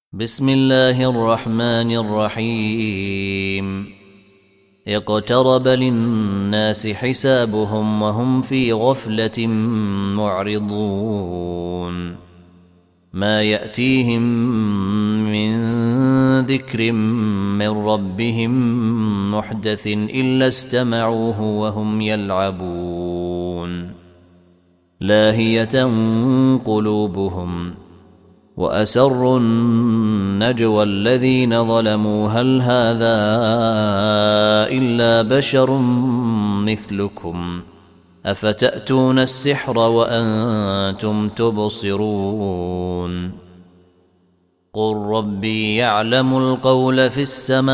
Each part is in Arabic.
بسم الله الرحمن الرحيم. اقترب للناس حسابهم وهم في غفلة معرضون. ما يأتيهم من ذكر من ربهم محدث إلا استمعوه وهم يلعبون. لاهية قلوبهم وأسروا النجوى الذين ظلموا هل هذا إلا بشر مثلكم أفتأتون السحر وأنتم تبصرون. قل ربي يعلم القول في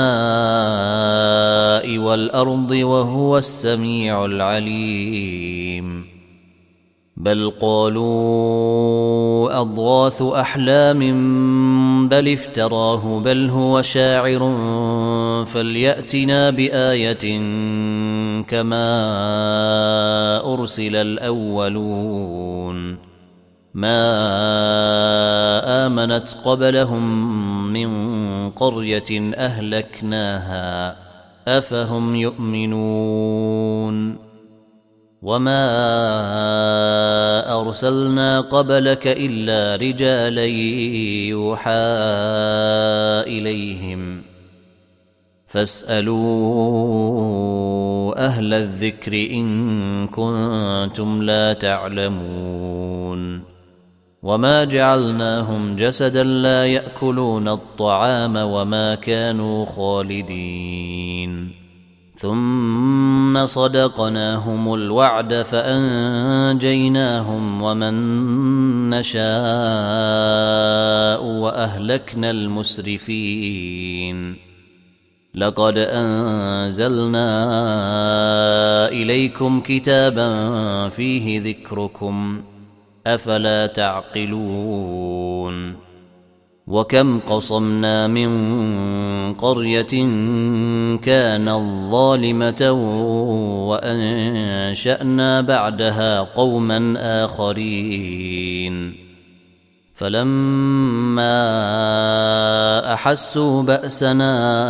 السماء والأرض وهو السميع العليم. بل قالوا أضغاث أحلام بل افتراه بل هو شاعر فليأتنا بآية كما أرسل الأولون. ما آمنت قبلهم من قرية أهلكناها أفهم يؤمنون. وما أرسلنا قبلك إلا رجالا يوحى إليهم فاسألوا أهل الذكر إن كنتم لا تعلمون. وما جعلناهم جسدا لا يأكلون الطعام وما كانوا خالدين. ثم صدقناهم الوعد فأنجيناهم ومن نشاء وأهلكنا المسرفين. لقد أنزلنا إليكم كتابا فيه ذكركم أفلا تعقلون. وكم قصمنا من قرية كانت ظالمة وأنشأنا بعدها قوما آخرين فلما أحسوا بأسنا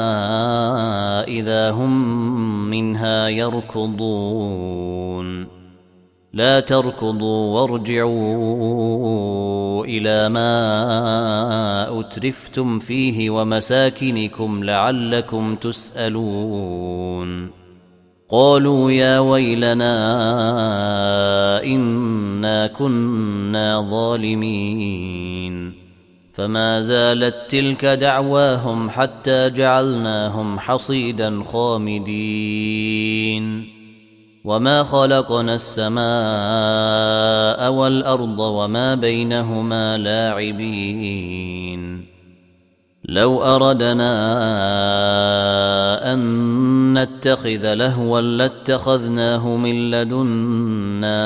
إذا هم منها يركضون. لا تركضوا وارجعوا إلى ما أترفتم فيه ومساكنكم لعلكم تسألون. قالوا يا ويلنا إنا كنا ظالمين. فما زالت تلك دعواهم حتى جعلناهم حصيدا خامدين. وما خلقنا السماء والأرض وما بينهما لاعبين. لو أردنا أن نتخذ لهوا لاتخذناه من لدنا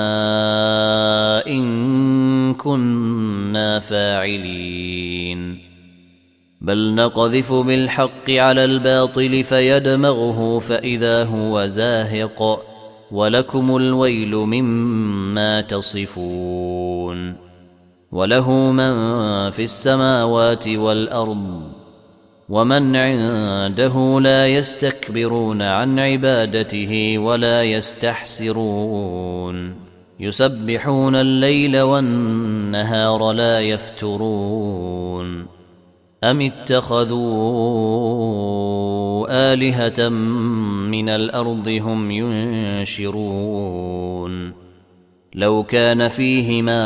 إن كنا فاعلين. بل نقذف بالحق على الباطل فيدمغه فإذا هو زاهق ولكم الويل مما تصفون. وله من في السماوات والأرض ومن عنده لا يستكبرون عن عبادته ولا يستحسرون. يسبحون الليل والنهار لا يفترون. أم اتخذوا آلهة من الأرض هم ينشرون. لو كان فيهما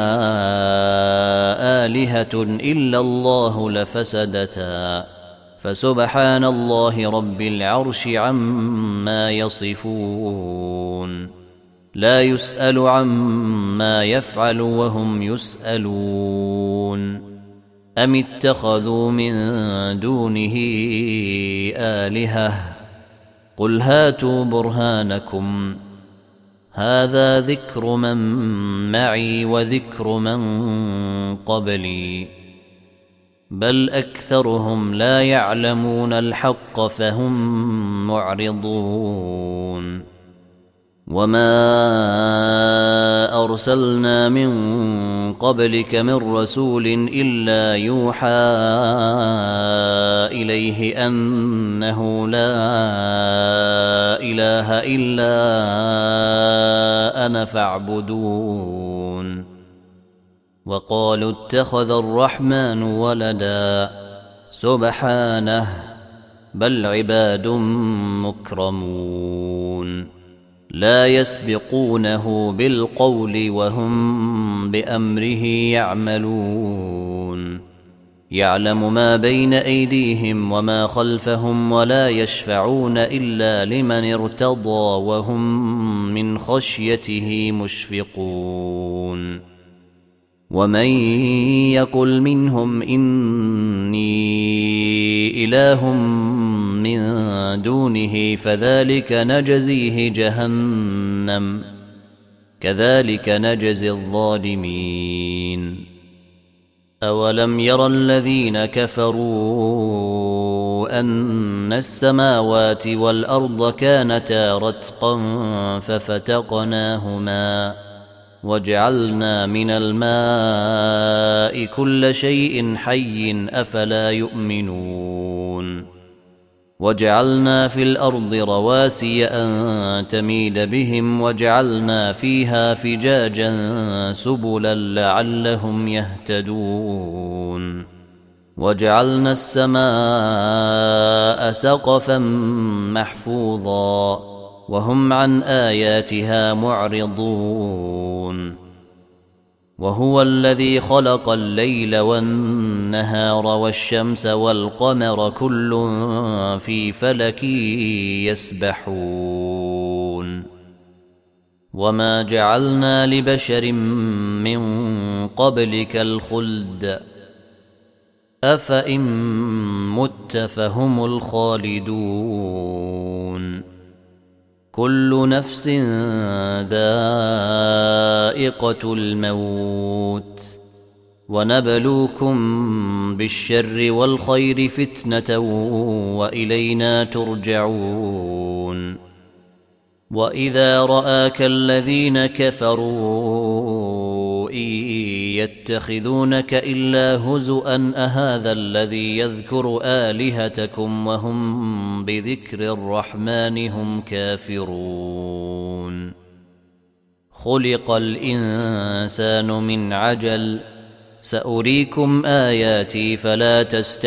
آلهة إلا الله لفسدتا فسبحان الله رب العرش عما يصفون. لا يسأل عما يفعل وهم يسألون. أم اتخذوا من دونه آلهة قل هاتوا برهانكم هذا ذكر من معي وذكر من قبلي بل أكثرهم لا يعلمون الحق فهم معرضون. وما أرسلنا من قبلك من رسول إلا يوحى إليه أنه لا إله إلا أنا فاعبدون. وقالوا اتخذ الرحمن ولدا سبحانه بل عباد مكرمون لا يسبقونه بالقول وهم بأمره يعملون. يعلم ما بين أيديهم وما خلفهم ولا يشفعون إلا لمن ارتضى وهم من خشيته مشفقون. ومن يقل منهم إني إله من دونه فذلك نجزيه جهنم كذلك نجزي الظالمين. أولم ير الذين كفروا أن السماوات والأرض كانتا رتقا ففتقناهما وجعلنا من الماء كل شيء حي أفلا يؤمنون. وجعلنا في الأرض رواسي أن تميد بهم وجعلنا فيها فجاجا سبلا لعلهم يهتدون. وجعلنا السماء سقفا محفوظا وهم عن آياتها معرضون. وهو الذي خلق الليل والنهار والشمس والقمر كل في فلك يسبحون. وما جعلنا لبشر من قبلك الخلد أفإن مت فهم الخالدون. كل نفس ذائقة الموت ونبلوكم بالشر والخير فتنة وإلينا ترجعون. وإذا رآك الذين كفروا إن يتخذونك إلا هزؤا أهذا الذي يذكر آلهتكم وهم بذكر الرحمن هم كافرون. خلق الإنسان من عجل سأريكم آياتي فلا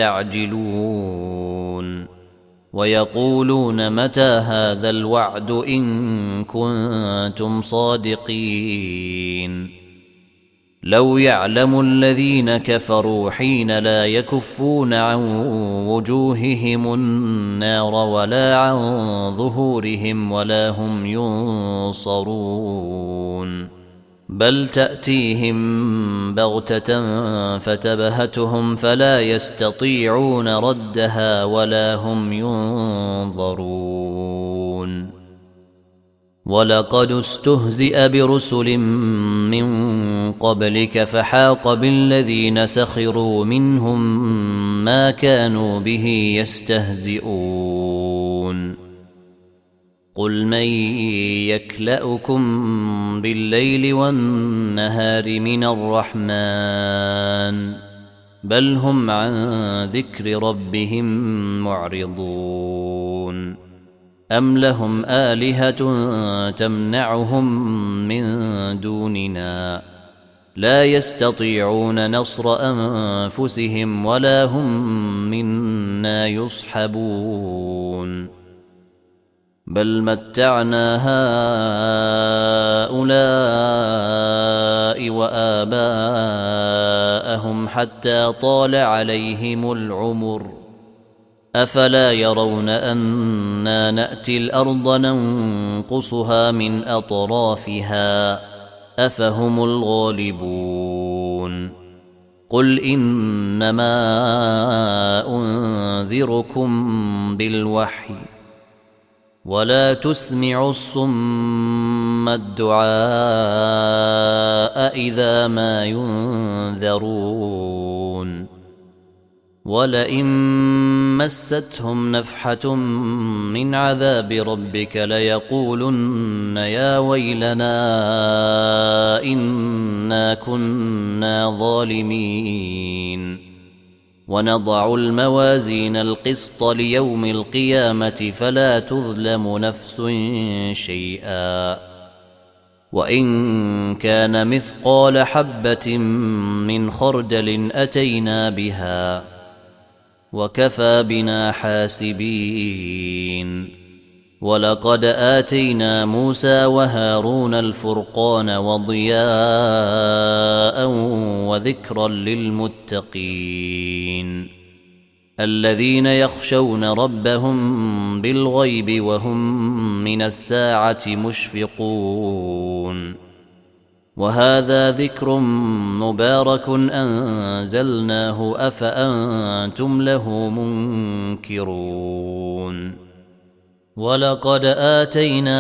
تستعجلون. ويقولون متى هذا الوعد إن كنتم صادقين. لو يعلم الذين كفروا حين لا يكفون عن وجوههم النار ولا عن ظهورهم ولا هم ينصرون. بل تأتيهم بغتة فتبهتهم فلا يستطيعون ردها ولا هم ينظرون. ولقد استهزئ برسل من قبلك فحاق بالذين سخروا منهم ما كانوا به يستهزئون. قل من يكلأكم بالليل والنهار من الرحمن بل هم عن ذكر ربهم معرضون. أم لهم آلهة تمنعهم من دوننا لا يستطيعون نصر أنفسهم ولا هم منا يصحبون. بل متعنا هؤلاء وآباءهم حتى طال عليهم العمر أفلا يرون أنا نأتي الأرض ننقصها من أطرافها أفهم الغالبون. قل إنما أنذركم بالوحي ولا تسمع الصم الدعاء إذا ما ينذرون. ولئن مستهم نفحة من عذاب ربك ليقولن يا ويلنا إنا كنا ظالمين ونضع الموازين القسط ليوم القيامة فلا تظلم نفس شيئا وإن كان مثقال حبة من خردل أتينا بها وكفى بنا حاسبين ولقد آتينا موسى وهارون الفرقان وضياء وذكرا للمتقين الذين يخشون ربهم بالغيب وهم من الساعة مشفقون وهذا ذكر مبارك أنزلناه أفأنتم له منكرون ولقد آتينا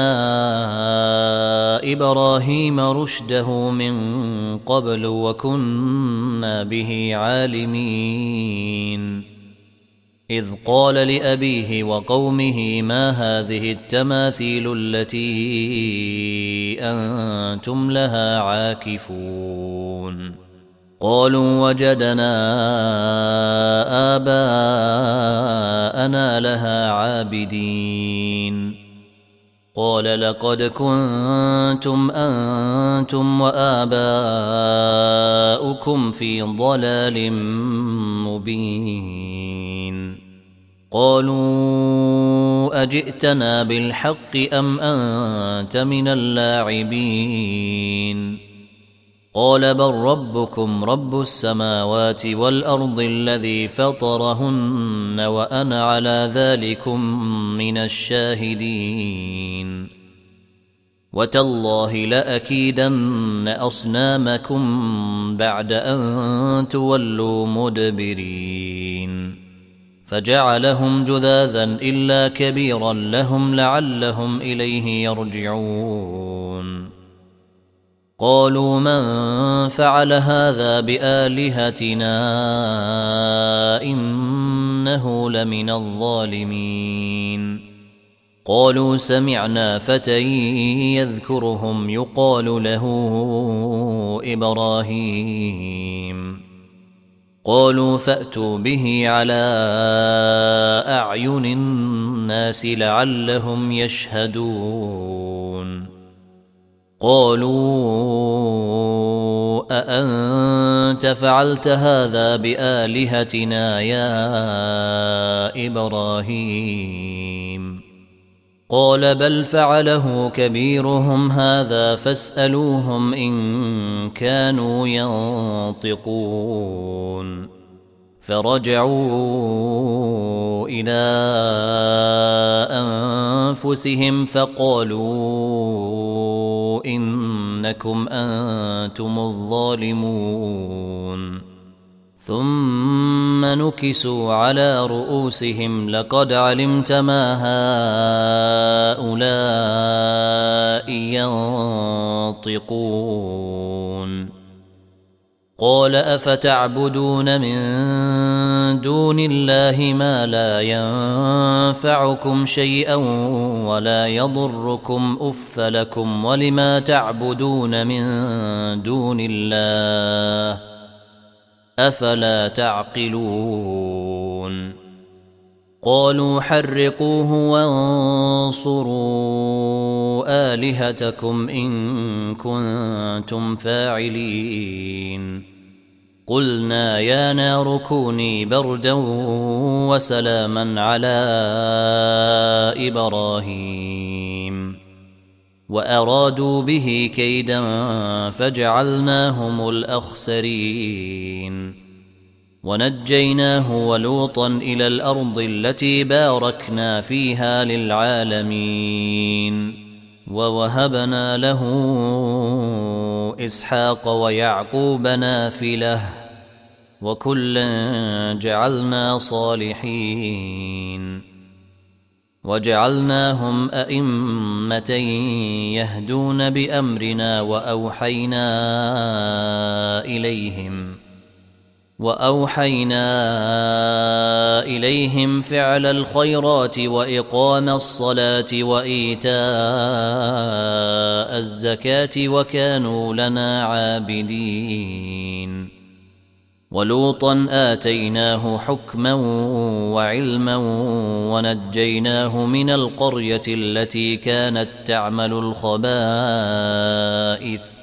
إبراهيم رشده من قبل وكنا به عالمين إذ قال لأبيه وقومه ما هذه التماثيل التي أنتم لها عاكفون قالوا وجدنا آباءنا لها عابدين قال لقد كنتم أنتم وآباؤكم في ضلال مبين قالوا أجئتنا بالحق أم أنت من اللاعبين قال بل ربكم رب السماوات والأرض الذي فطرهن وأنا على ذلكم من الشاهدين وتالله لأكيدن أصنامكم بعد أن تولوا مدبرين فجعلهم جذاذا إلا كبيرا لهم لعلهم إليه يرجعون قالوا من فعل هذا بآلهتنا إنه لمن الظالمين قالوا سمعنا فتى يذكرهم يقال له إبراهيم قالوا فأتوا به على أعين الناس لعلهم يشهدون قالوا أأنت فعلت هذا بآلهتنا يا إبراهيم قال بل فعله كبيرهم هذا فاسألوهم إن كانوا ينطقون فرجعوا إلى أنفسهم فقالوا إنكم أنتم الظالمون ثم نكسوا على رؤوسهم لقد علمت ما هؤلاء ينطقون قال أفتعبدون من دون الله ما لا ينفعكم شيئا ولا يضركم أف لكم ولما تعبدون من دون الله أفلا تعقلون قالوا حرقوه وانصروا آلهتكم إن كنتم فاعلين قلنا يا نار كوني بردا وسلاما على إبراهيم وأرادوا به كيدا فجعلناهم الأخسرين ونجيناه ولوطا إلى الأرض التي باركنا فيها للعالمين ووهبنا له إسحاق ويعقوب نافلة وكلا جعلنا صالحين وجعلناهم أئمة يهدون بأمرنا وأوحينا وأوحينا إليهم فعل الخيرات وإقام الصلاة وإيتاء الزكاة وكانوا لنا عابدين. ولوطا آتيناه حكما وعلما ونجيناه من القرية التي كانت تعمل الخبائث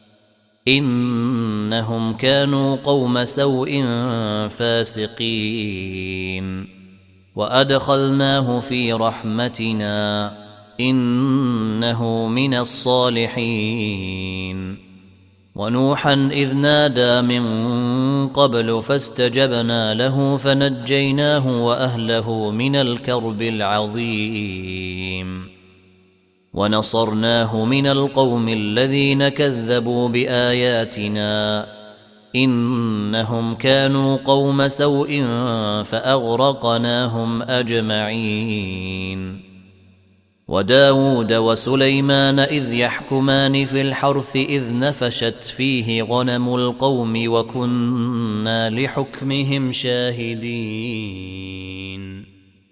إنهم كانوا قوم سوء فاسقين. وأدخلناه في رحمتنا إنه من الصالحين. ونوحا إذ نادى من قبل فاستجبنا له فنجيناه وأهله من الكرب العظيم. ونصرناه من القوم الذين كذبوا بآياتنا إنهم كانوا قوم سوء فأغرقناهم أجمعين. وداود وسليمان إذ يحكمان في الحرث إذ نفشت فيه غنم القوم وكنا لحكمهم شاهدين.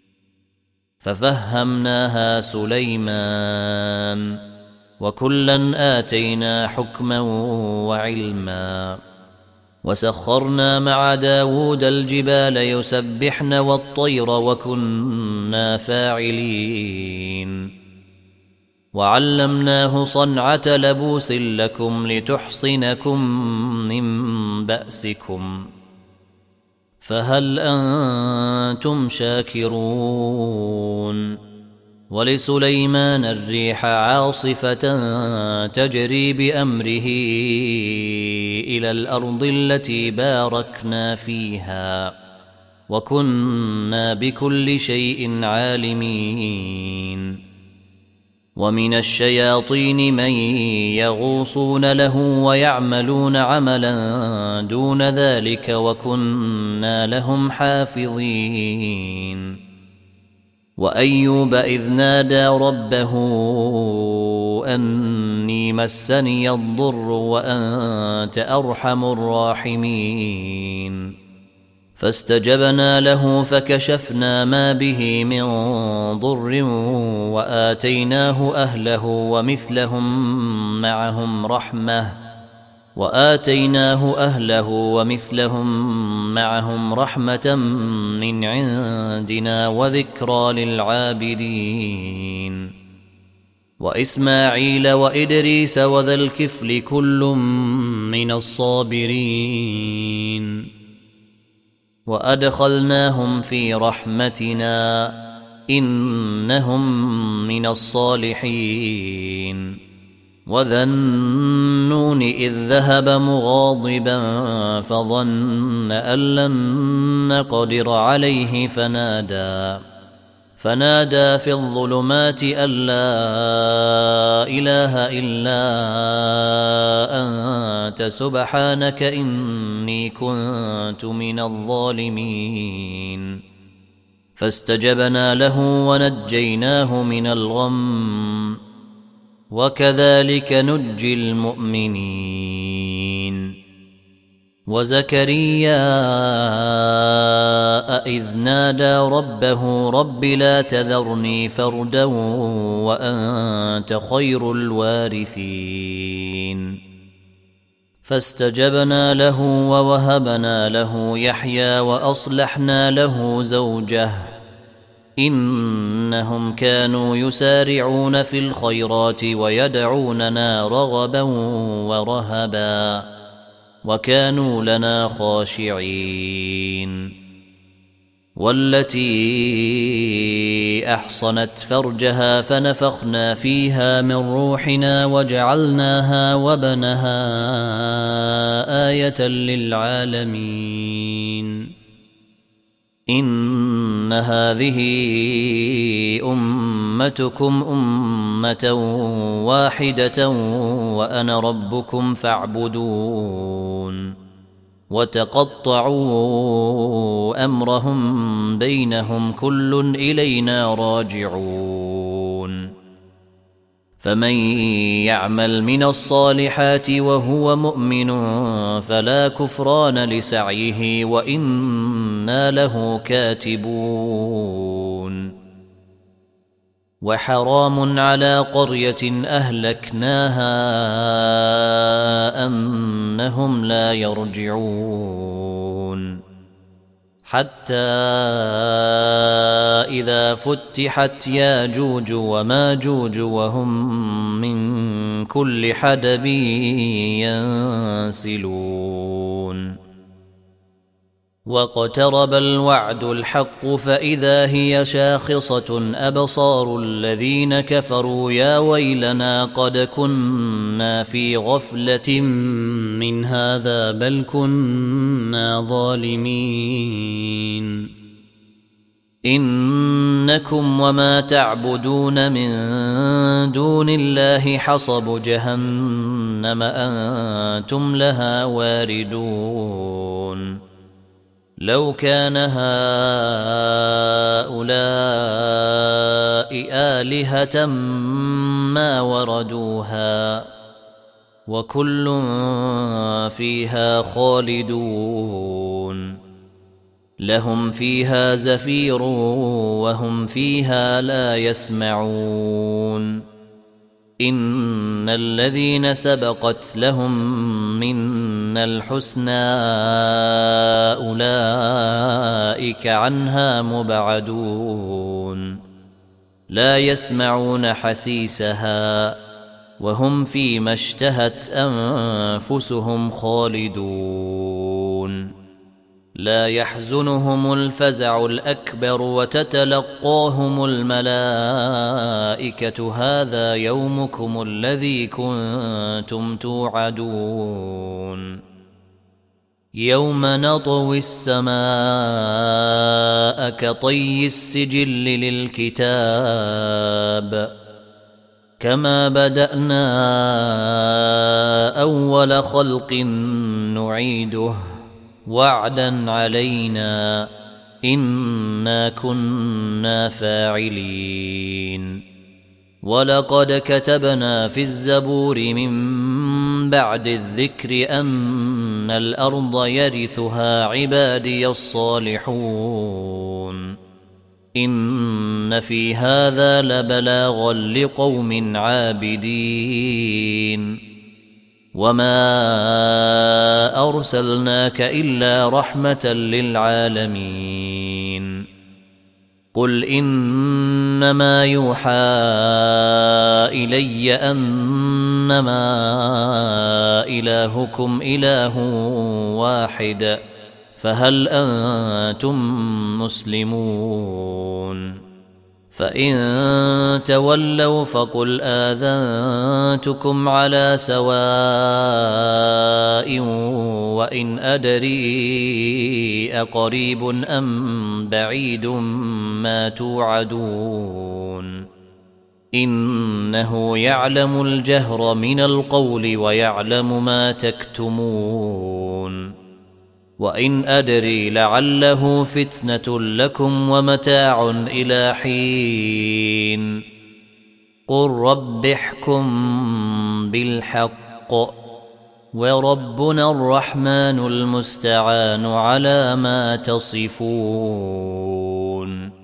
ففهمناها سليمان وكلا آتينا حكما وعلما. وسخرنا مع داود الجبال يسبحن والطير وكنا فاعلين. وعلمناه صنعة لبوس لكم لتحصنكم من بأسكم فهل أنتم شاكرون. ولسليمان الريح عاصفة تجري بأمره إلى الأرض التي باركنا فيها وكنا بكل شيء عالمين. ومن الشياطين من يغوصون له ويعملون عملا دون ذلك وكنا لهم حافظين. وأيوب إذ نادى ربه أني مسني الضر وأنت أرحم الراحمين. فاستجبنا له فكشفنا ما به من ضر وآتيناه أهله ومثلهم معهم رحمة من عندنا وذكرى للعابدين. وإسماعيل وإدريس وذا الكفل كل من الصابرين. وأدخلناهم في رحمتنا إنهم من الصالحين. وذا النون إذ ذهب مغاضبا فظن أن لن نقدر عليه فنادى في الظلمات أن لا إله إلا أنت سبحانك إني كنت من الظالمين. فاستجبنا له ونجيناه من الغم وكذلك نجي المؤمنين. وزكريا إذ نادى ربه رب لا تذرني فردا وأنت خير الوارثين. فاستجبنا له ووهبنا له يحيى وأصلحنا له زوجه إنهم كانوا يسارعون في الخيرات ويدعوننا رغبا ورهبا وكانوا لنا خاشعين. والتي أحصنت فرجها فنفخنا فيها من روحنا وجعلناها وبنها آية للعالمين. إن هذه أمتكم أمة واحدة وأنا ربكم فاعبدون. وتقطعوا أمرهم بينهم كل إلينا راجعون. فمن يعمل من الصالحات وهو مؤمن فلا كفران لسعيه وإنا له كاتبون. وحرام على قرية أهلكناها أنهم لا يرجعون حتى إذا فتحت ياجوج وماجوج وهم من كل حدب ينسلون. واقترب الوعد الحق فإذا هي شاخصة أبصار الذين كفروا يا ويلنا قد كنا في غفلة من هذا بل كنا ظالمين. إنكم وما تعبدون من دون الله حصب جهنم أنتم لها واردون. لو كان هؤلاء آلهة ما وردوها وكل فيها خالدون. لهم فيها زفير وهم فيها لا يسمعون. إن الذين سبقت لهم منا الحسنى أولئك عنها مبعدون. لا يسمعون حسيسها وهم فيما اشتهت أنفسهم خالدون. لا يحزنهم الفزع الأكبر وتتلقاهم الملائكة هذا يومكم الذي كنتم توعدون. يوم نطوي السماء كطي السجل للكتاب كما بدأنا أول خلق نعيده وعدا علينا إنا كنا فاعلين. ولقد كتبنا في الزبور من بعد الذكر أن الأرض يرثها عبادي الصالحون. إن في هذا لبلاغا لقوم عابدين. وما أرسلناك إلا رحمة للعالمين. قل إنما يوحى إلي أنما إلهكم إله واحد فهل أنتم مسلمون؟ فإن تولوا فقل آذنتكم على سواء وإن أدري أقريب أم بعيد ما توعدون. إنه يعلم الجهر من القول ويعلم ما تكتمون. وإن أدري لعله فتنة لكم ومتاع إلى حين. قل رب احكم بالحق وربنا الرحمن المستعان على ما تصفون.